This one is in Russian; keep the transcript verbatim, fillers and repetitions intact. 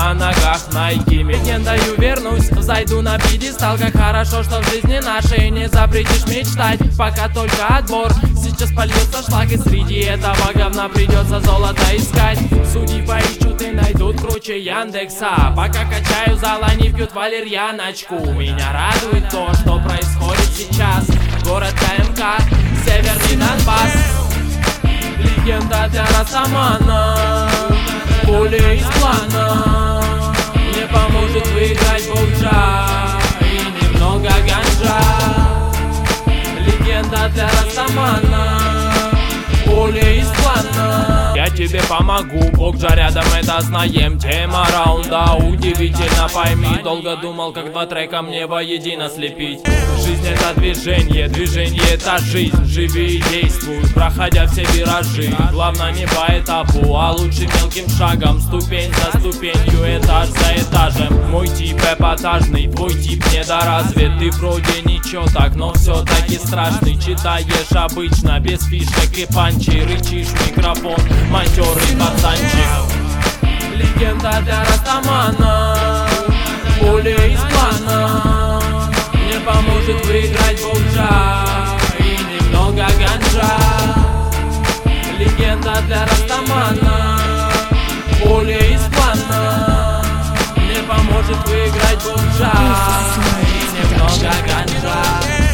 на ногах Найки. Легендою вернусь, взойду на пьедестал. Как хорошо, что в жизни нашей не запретишь мечтать. Пока только отбор, сейчас польется шлак, и среди этого говна придется золото искать. Судьи поищут и найдут круче Яндекса. Пока качаю зал, они пьют валерьяночку. Меня радует то, что происходит сейчас. Город КМК, Северный Донбасс. Легенда для Растамана, поле из плана. Мне поможет выиграть Боуджа и немного ганджа. Легенда для Растамана, поле из плана. Я тебе помогу, Боуджа рядом, это знаем. Тема раунда удивительно, пойми. Долго думал, как два трека мне воедино слепить. Жизнь это движение, движение это жизнь. Живи и действуй, проходя все виражи. Главное не по этапу, а лучше мелким шагом. Ступень за ступенью, этаж за этажем. Мой тип эпатажный, твой тип недоразвит. Ты вроде ничего так, но все-таки страшный. Читаешь обычно, без фишек и панчей. Рычишь в микрофон, матерый пацанчик. Легенда для Растамана, поле из плана. Мне поможет выиграть Боуджа и немного ганджа. Легенда для Растамана, поле из плана. Мне поможет выиграть Боуджа и немного ганджа.